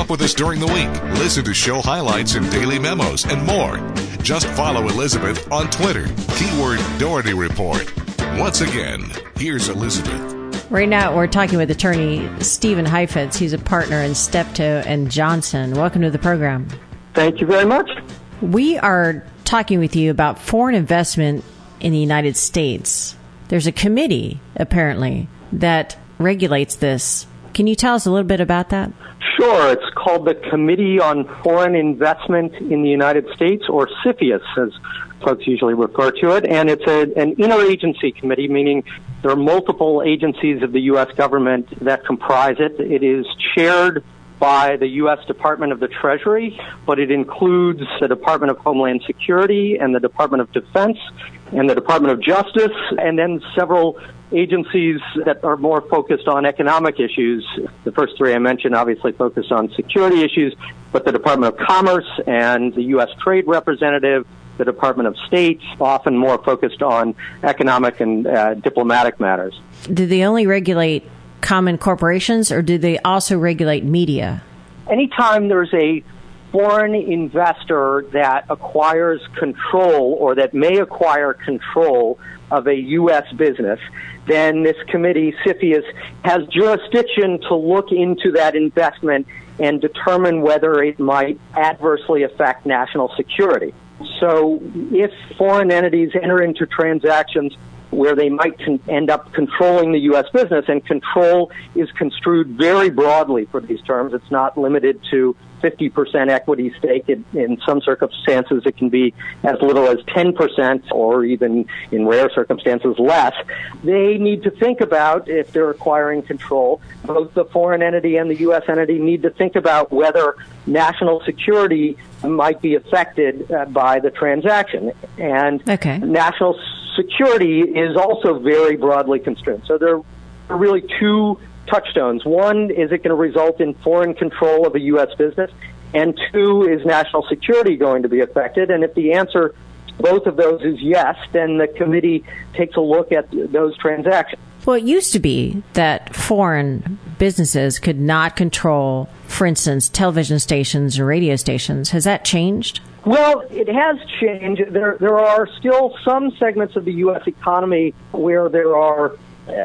up with us during the week, listen to show highlights and daily memos, and more. Just follow Elizabeth on Twitter. Keyword Doherty Report. Once again, here's Elizabeth. Right now, we're talking with attorney Stephen Heifetz. He's a partner in Steptoe and Johnson. Welcome to the program. Thank you very much. We are talking with you about foreign investment in the United States. There's a committee, apparently, that regulates this. Can you tell us a little bit about that? Sure. It's called the Committee on Foreign Investment in the United States, or CFIUS, as folks usually refer to it. And it's an interagency committee, meaning there are multiple agencies of the U.S. government that comprise it. It is chaired by the U.S. Department of the Treasury, but it includes the Department of Homeland Security and the Department of Defense and the Department of Justice, and then several agencies that are more focused on economic issues. The first three I mentioned obviously focus on security issues, but the Department of Commerce and the U.S. Trade Representative, the Department of State, often more focused on economic and diplomatic matters. Do they only regulate common corporations, or do they also regulate media? Anytime there's a foreign investor that acquires control or that may acquire control of a U.S. business, then this committee, CFIUS, has jurisdiction to look into that investment and determine whether it might adversely affect national security. So if foreign entities enter into transactions where they might end up controlling the U.S. business, and control is construed very broadly for these terms. It's not limited to 50% equity stake. In some circumstances, it can be as little as 10% or even, in rare circumstances, less. They need to think about, if they're acquiring control, both the foreign entity and the U.S. entity need to think about whether national security might be affected by the transaction. And national security is also very broadly constrained. So there are really two touchstones. One, is it going to result in foreign control of a U.S. business? And two, is national security going to be affected? And if the answer to both of those is yes, then the committee takes a look at those transactions. Well, it used to be that foreign businesses could not control, for instance, television stations or radio stations. Has that changed? Well, it has changed. There are still some segments of the U.S. economy where there are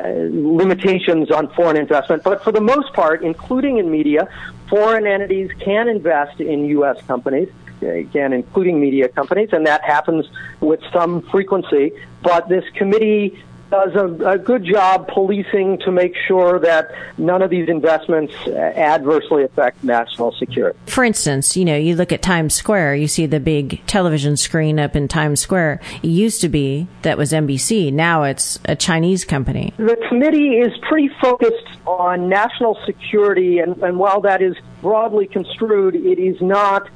limitations on foreign investment, but for the most part, including in media, foreign entities can invest in U.S. companies, again, including media companies, and that happens with some frequency. But this committee does a good job policing to make sure that none of these investments adversely affect national security. For instance, you look at Times Square, you see the big television screen up in Times Square. It used to be that was NBC. Now it's a Chinese company. The committee is pretty focused on national security, and while that is broadly construed, it is not.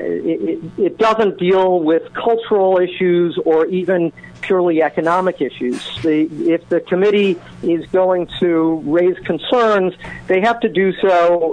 It doesn't deal with cultural issues or even purely economic issues. If the committee is going to raise concerns, they have to do so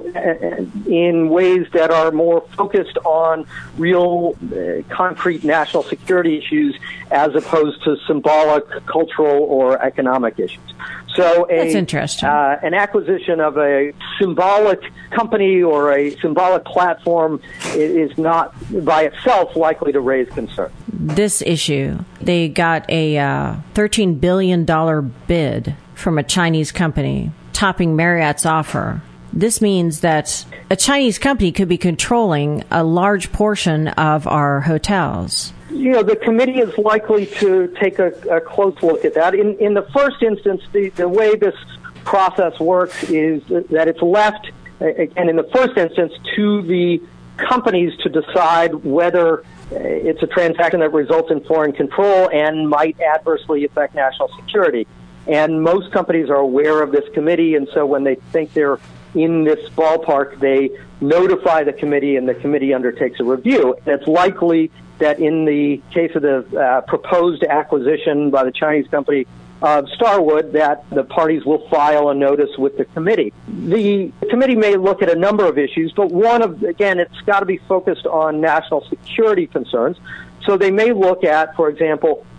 in ways that are more focused on real concrete national security issues as opposed to symbolic cultural or economic issues. So that's interesting. An acquisition of a symbolic company or a symbolic platform is not by itself likely to raise concern. This issue, they got a $13 billion bid from a Chinese company, topping Marriott's offer. This means that a Chinese company could be controlling a large portion of our hotels. The committee is likely to take a close look at that. In the first instance, the way this process works is that it's left, again, in the first instance, to the companies to decide whether it's a transaction that results in foreign control and might adversely affect national security. And most companies are aware of this committee, and so when they think they're in this ballpark, they notify the committee, and the committee undertakes a review. And it's likely that in the case of the proposed acquisition by the Chinese company of Starwood, that the parties will file a notice with the committee. The committee may look at a number of issues, but again, it's got to be focused on national security concerns. So they may look at, for example,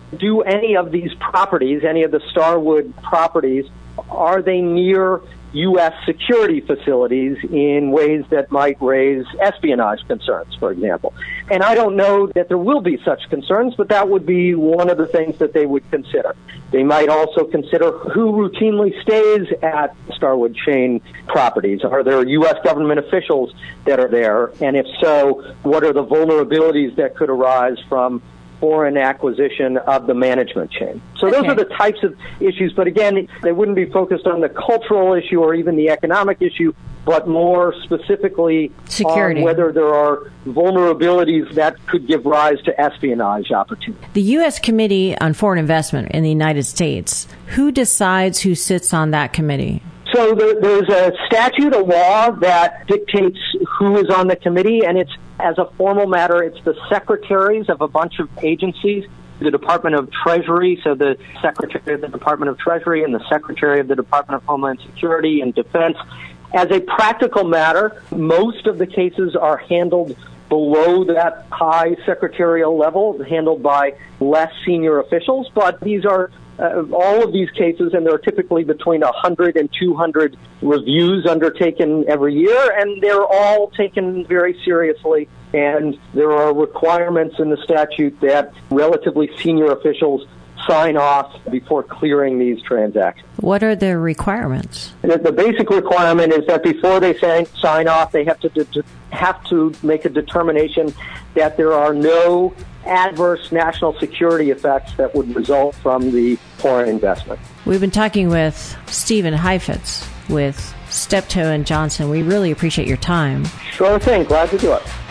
do any of these properties, any of the Starwood properties, are they near U.S. security facilities in ways that might raise espionage concerns, for example? And I don't know that there will be such concerns, but that would be one of the things that they would consider. They might also consider who routinely stays at Starwood chain properties. Are there U.S. government officials that are there? And if so, what are the vulnerabilities that could arise from foreign acquisition of the management chain? So those are the types of issues, but again, they wouldn't be focused on the cultural issue or even the economic issue, but more specifically security, on whether there are vulnerabilities that could give rise to espionage opportunities. The U.S. Committee on Foreign Investment in the United States, who decides who sits on that committee? So there's a statute, a law that dictates who is on the committee, and it's, as a formal matter, it's the secretaries of a bunch of agencies, the Department of Treasury, so the Secretary of the Department of Treasury and the Secretary of the Department of Homeland Security and Defense. As a practical matter, most of the cases are handled below that high secretarial level, handled by less senior officials, but these are all of these cases, and there are typically between 100 and 200 reviews undertaken every year, and they're all taken very seriously, and there are requirements in the statute that relatively senior officials sign off before clearing these transactions. What are the requirements? The basic requirement is that before they sign off, they have to make a determination that there are no adverse national security effects that would result from the foreign investment. We've been talking with Stephen Heifetz with Steptoe & Johnson. We really appreciate your time. Sure thing. Glad to do it.